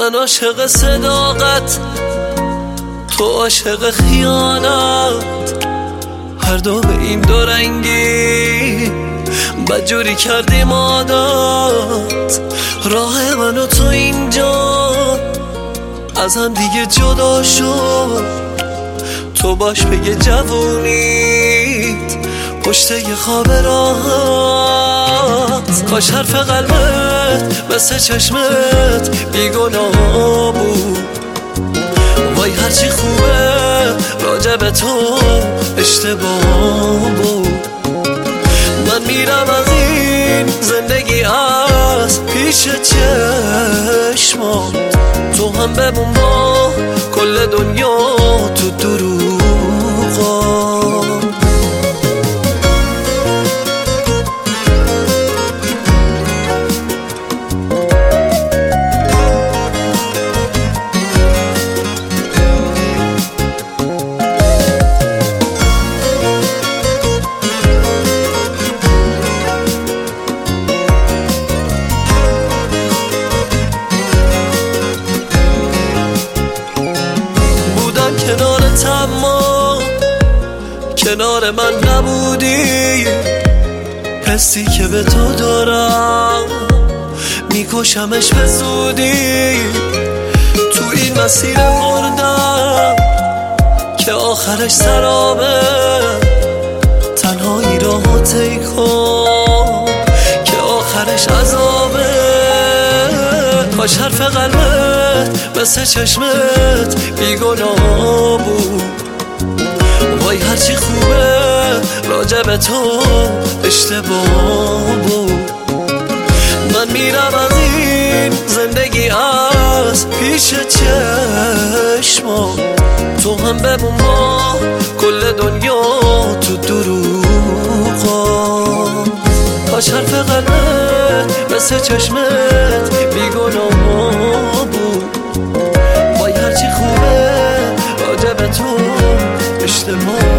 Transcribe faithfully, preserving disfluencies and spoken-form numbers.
من عاشق صداقت، تو عاشق خیانت، هر دو به این دو رنگی بدجوری کردیم عادت. راه من و تو اینجا از هم دیگه جدا شد، تو باش بگه جوونیت پشت یه خواب راحت. کاش حرف قلبت مثل چشمت بیگناه بود، وای هرچی خوبه راجع به تو اشتباه بود. من میرم از این زندگی از پیش چشمات، تو هم بمون با کل دنیا تو دروغات. کنارت اما کنار من نبودی، حسی که به تو دارم میکشمش به زودی. تو این مسیر مردم که آخرش سرابه، تنهایی راهو طی کن که آخرش عذابه. کاش حرف قلبت مثل چشمت بیگناه بود، وای هرچی خوبه راجع به تو اشتباه بود. من میرم از این زندگی از پیش چشمات، تو هم بمون با کل دنیا تو دروغات. کاش حرف قلبت مثل چشمت بیگناه بود، وای هرچی خوبه راجع به تو اشتباه